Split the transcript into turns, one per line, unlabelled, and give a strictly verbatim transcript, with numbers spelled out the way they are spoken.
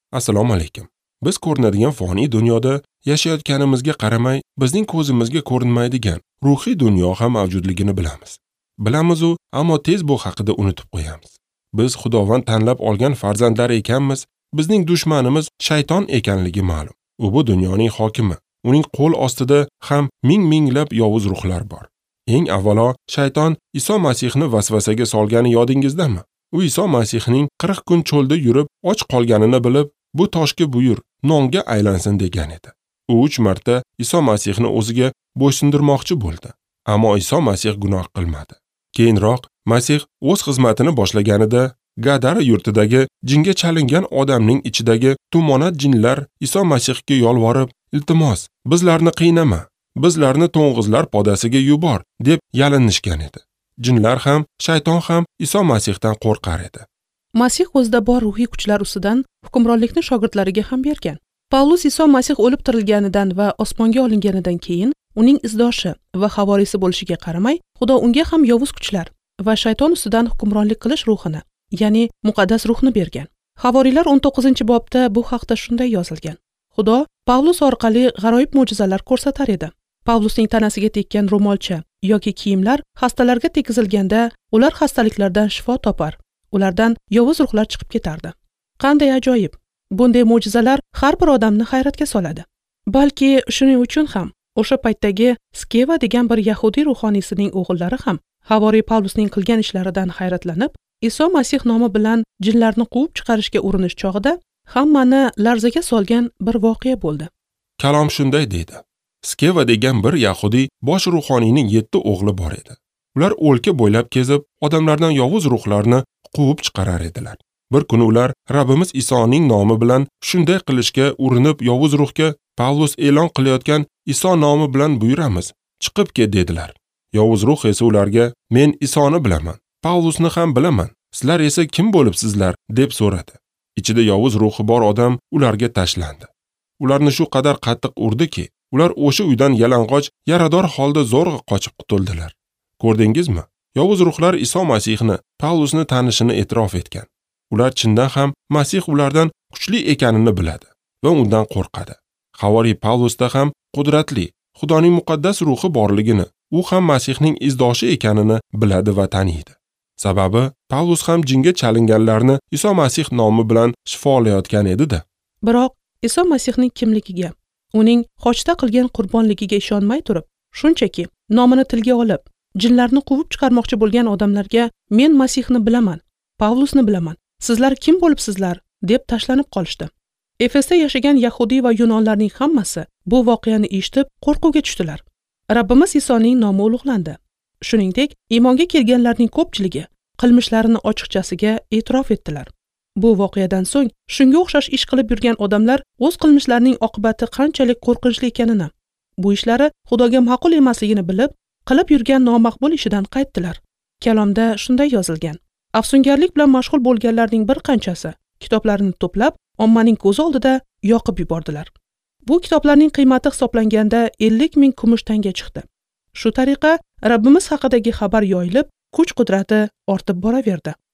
Assalomu alaykum. Biz ko'rinadigan foniy dunyoda yashayotganimizga qaramay, bizning ko'zimizga ko'rinmaydigan ruhiy dunyo ham mavjudligini bilamiz. Bilamiz u, ammo tez bu haqida unutib qo'yamiz. Biz Xudovand tanlab olgan farzandlar ekanmiz, bizning dushmanimiz shayton ekanligi ma'lum. U bu dunyoning hokimi. Uning qo'l ostida ham ming-minglab yovuz ruhlar bor. Eng avvalo shayton Iso Masihni vasvasaga solgani yodingizdami? U Iso Masihning qirq kun cho'lda yurib, och qolganini bilib, bu toshga buyur, nonga aylansin degan edi. U uch marta Iso Masihni o'ziga bo'ysundirmoqchi bo'ldi. Ammo Iso Masih gunoh qilmadi. Keyinroq Masih o'z xizmatini boshlaganida Gadara yurtidagi jinga chalingan odamning ichidagi tumonat jinlar Iso Masihga yolvorib, "Iltimos, bizlarni qiynama, bizlarni to'ng'izlar podasiga yubor" deb yalinishgan edi. Jinlar ham, shayton ham Iso Masihdan qo'rqar edi.
Masih o'zida bor ruhiy kuchlar ustidan hukmronlikni shogirdlariga ham bergan. Pavlus Iso Masih o'lib tirilganidan va osmonga olinganidan keyin uning izdoshi va havorisi bo'lishiga qaramay, Xudo unga ham yovuz kuchlar va shayton ustidan hukmronlik qilish ruhini, ya'ni muqaddas ruhni bergan. Havoriylar o'n to'qqizinchi bobda bu haqda shunday yozilgan. Xudo Pavlus orqali g'aroyib mo'jizalar ko'rsatar edi. Pavlusning tanasiga tekkan ro'molcha yoki kiyimlar xastalarga tekizilganda, ular xastaliklardan shifo topar, ulardan yovuz ruhlar chiqib ketardi. Qanday ajoyib! Bunday mo'jizalar har bir odamni hayratga soladi. Balki shuning uchun ham o'sha paytdagi Skeva degan bir Yahudiy ruhoniysining o'g'illari ham Havoriy Pavlusning qilgan ishlaridan hayratlanib, Iso Masih nomi bilan jinlarni quvib chiqarishga urinish chog'ida hammani larzaga solgan bir voqea bo'ldi.
Kalom shunday deydi. Skeva degan bir Yahudiy bosh ruhoniyning yetti o'g'li bor edi. Ular o'lka bo'ylab kezib, odamlardan yovuz ruhlarni quvib chiqarar edilar. Bir kuni ular Rabbimiz Isoning nomi bilan shunday qilishga urinib, yovuz ruhga Pavlus e'lon qilayotgan Iso nomi bilan buyuramiz, chiqib ket dedilar. Yovuz ruh esa ularga, men Isoni bilaman, Pavlusni ham bilaman, sizlar esa kim bo'libsizlar deb so'radi. Ichida yovuz ruhi bor odam ularga tashlandi. Ularni shu qadar qattiq urdiki, ular o'sha uydan yalang'och, yarador holda zo'rg'a qochib qutuldilar. Ko'rdingizmi? Yovuz ruhlar Iso Masihni, Pavlusni tanishini e'tirof etgan. Ular chindan ham Masih ulardan kuchli ekanini biladi va undan qo'rqadi. Havoriy Pavlusda ham qudratli, Xudoning muqaddas ruhi borligini, u ham Masihning izdoshi ekanini biladi va taniydi. Sababi Pavlus ham jinga chalinganlarni Iso Masih nomi bilan shifolayotgan edi-da.
Biroq Iso Masihning kimligiga, uning xochda qilgan qurbonligiga ishonmay turib, shunchaki nomini tilga olib, jinlarni quvib chiqarmoqchi bo'lgan odamlarga men Masihni bilaman, Pavlusni bilaman, sizlar kim bo'libsizlar deb tashlanib qolishdi. Efesda yashagan Yahudiy va Yunonlarning hammasi bu voqeani eshitib qo'rquvga tushdilar. Rabbimiz Isoning nomi ulug'landi. Shuningdek, iymonga kelganlarning ko'pchiligi qilmishlarini ochiqchasiga e'tirof etdilar. Bu voqeadan so'ng shunga o'xshash ish qilib yurgan odamlar o'z qilmishlarining oqibati qanchalik qo'rqinchli ekanini, bu ishlari Xudoga ma'qul emasligini bilib, qilib yurgan nomaqbul ishidan qaytdilar. Kalomda shunday yozilgan: Afsungarlik bilan mashg'ul bo'lganlarning bir qanchasi kitoblarini to'plab, ommaning ko'zi oldida yoqib yubordilar. Bu kitoblarning qiymati hisoblanganda ellik ming kumush tanga chiqdi. Shu tariqa Rabbimiz haqidagi xabar yoyilib, kuch-qudrati ortib boraverdi.